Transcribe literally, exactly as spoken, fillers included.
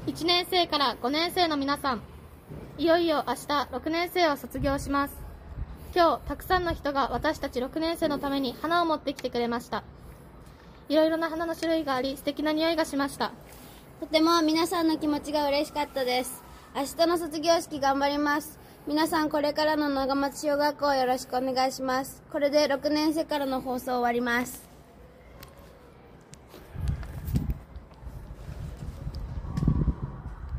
いちねん生からごねん生の皆さん、いよいよ明日ろくねん生を卒業します。今日たくさんの人が私たちろくねん生のために花を持ってきてくれました。いろいろな花の種類があり、素敵な匂いがしました。 とても皆さんの気持ちが嬉しかったです。明日の卒業式頑張ります。皆さんこれからの長松小学校をよろしくお願いします。これでろくねん生からの放送終わります。